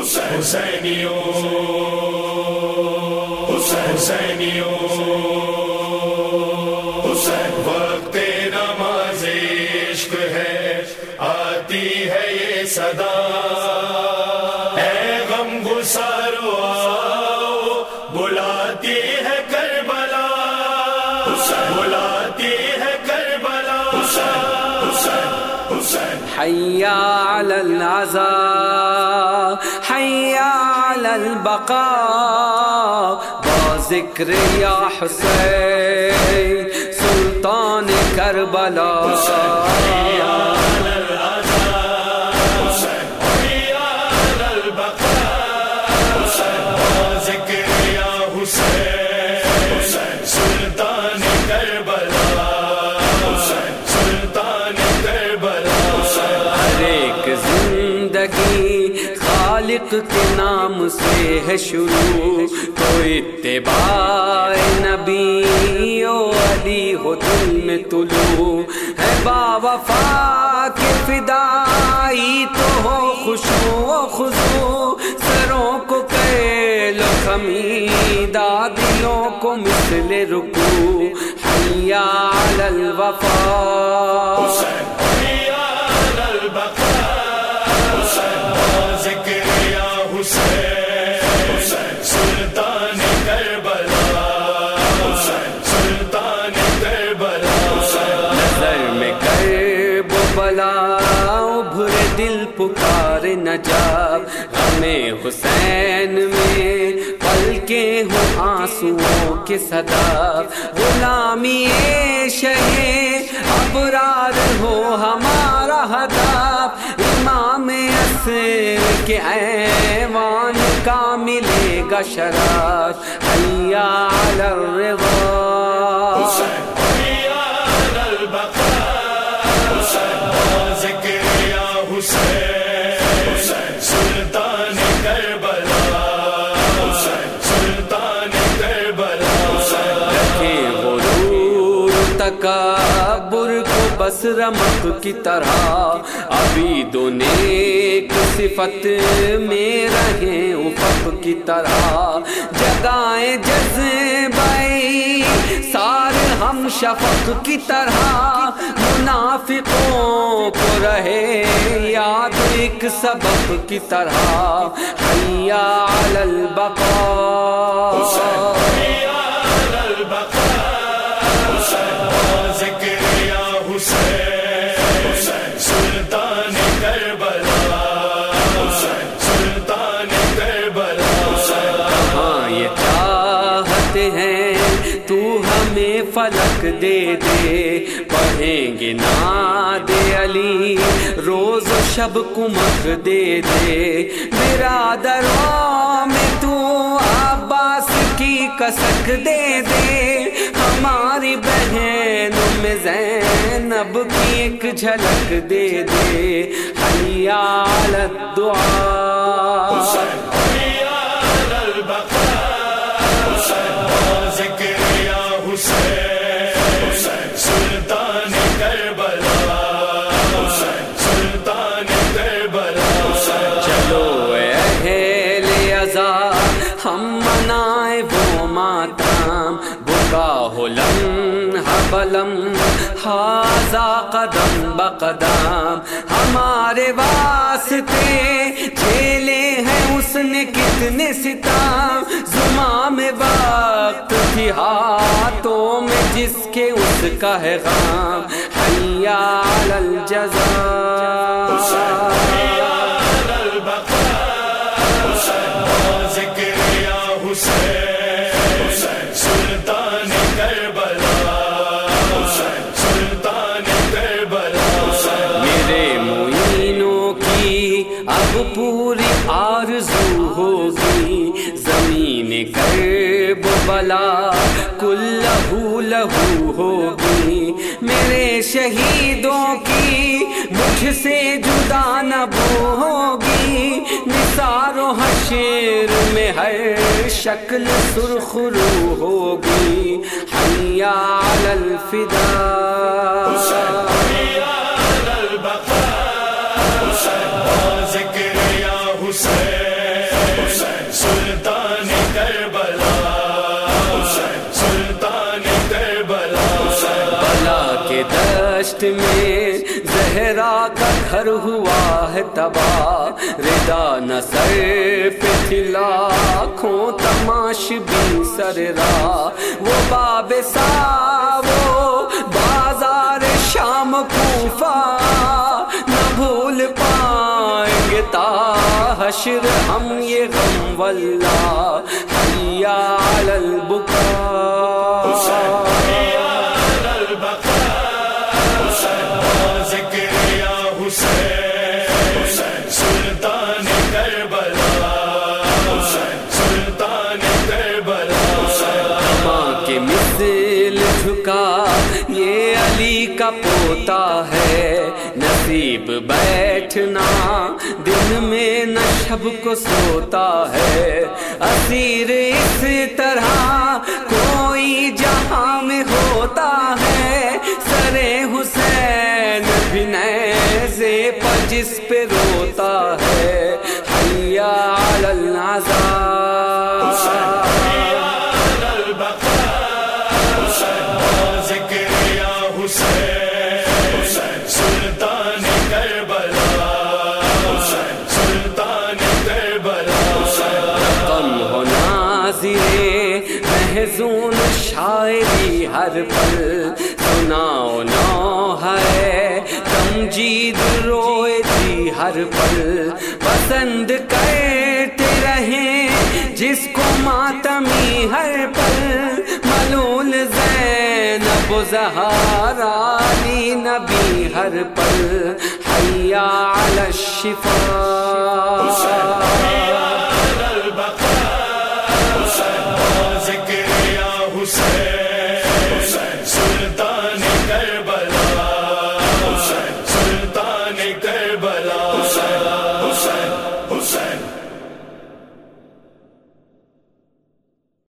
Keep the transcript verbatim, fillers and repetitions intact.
حسینیوں حسینیوں وقت نماز عشق ہے آتی ہے یہ صدا، اے غم گسارو آؤ بلاتی ہے کربلا، بلاتی ہے کربلا، حی علی العزا حی علی البقاء با ذکر یا حسین سلطان کربلا، حی علی العزا حی علی البقاء با ذکر یا حسین سلطان کربلا، سلطان کربلا۔ ہر ایک زندگی خالق کے نام سے ہے شروع، تو اتباع نبی و علی ہو دل میں طلوع، ہے با وفا کے فدائی تو ہو خشوع و خضوع، سروں کو کہلو خمیدہ دلوں کو مثل رکوع، حی علی الوفا حی علی البقاء با ذکر یا حسین سلطان کربلا، سلطان کربلا۔ نظر میں کرب و بلا ابھرے دل پکار نجاب، ہمیں حسین میں پلکیں ہوں آنسوؤں کے صدا، غلامی شہ ابرار ہو ہمارا ہدف، امام عصر کے ایوان کا ملے گا شرف، حی علی الرضا حی علی البقاء با ذکر یا حسین سلطان کربلا، سلطان کربلا۔ رکھے غرور تکبر کو بس رمق کی طرح، ابھی دو نیک صفت میں رہیں افق کی طرح، جگائیں جذبہ سار ہم شفق کی طرح، منافقوں کو رہے یاد ایک سبق کی طرح، حی علی البقاء حی علی البقاء با ذکر یا حسین سلطان کربلا، سلطان کربلا۔ کہاں یہ چاہتے ہیں تو ہمیں فلک دے دے، پڑھیں گے نعت علی روز و شب کمک دے دے، برادروں میں تو عباس کی کسک دے دے، ہماری بہنوں میں زینب کی ایک جھلک دے دے، حی علی الدعاء حی علی البقاء با ذکر یا حسین سلطان کربلا، سلطان کربلا۔ چلو اے اہل عزا ہم منائے وہ ماتم، بکا ہو لمحہ بلمحہ قدم بقدم، ہمارے واسطے جھیلے ہیں اس نے کتنے ستم، زمام وقت تھی ہاتھوں میں جس کے اس کا ہے غم، حی علی الجزا حی علی البقاء با ذکر یا حسین سلطان کربلا، سلطان کربلا۔ میرے معینوں کی اب پوری آرزو ہوگی، زمین کرب بلا کل لہو لہو ہوگی، میرے شہیدوں کی مجھ سے جدا نہ ہوگی، نثار و حشر میں ہر شکل سرخ رو ہوگی، حی علی الفدا حی علی البقاء با ذکر یا حسین دشت میں زہرا کا گھر ہوا ہے تباہ، ردا نہ سر پہ تھی لاکھوں تماش بھی سر راہ، وہ باب سا وہ بازار شام کوفہ نہ بھول پائیں گے تا حشر ہم یہ غم واللہ، حیا علی البکا، سلطان کربلا، سلطان کربلا، ماں کے مثل جھکا یہ علی کا پوتا ہے، نصیب بیٹھنا دن میں نہ شب کو سوتا ہے، اسیر اس طرح کوئی جہاں میں ہوتا ہے، سر حسین بھی نیزے پر جس پہ روتا ہے، حیا علی العذاب، سلطان کربلا، سلطان کربلا، غم ہو ناظرے محزون شاعری ہر پل، سناؤ نو ہے تمجید روئے تھی ہر پل، پسند کرتے رہیں جس کو ماتمی ہر پل، ملول زینب و زہرا علی نبی ہر پل، حیا علی الشفا،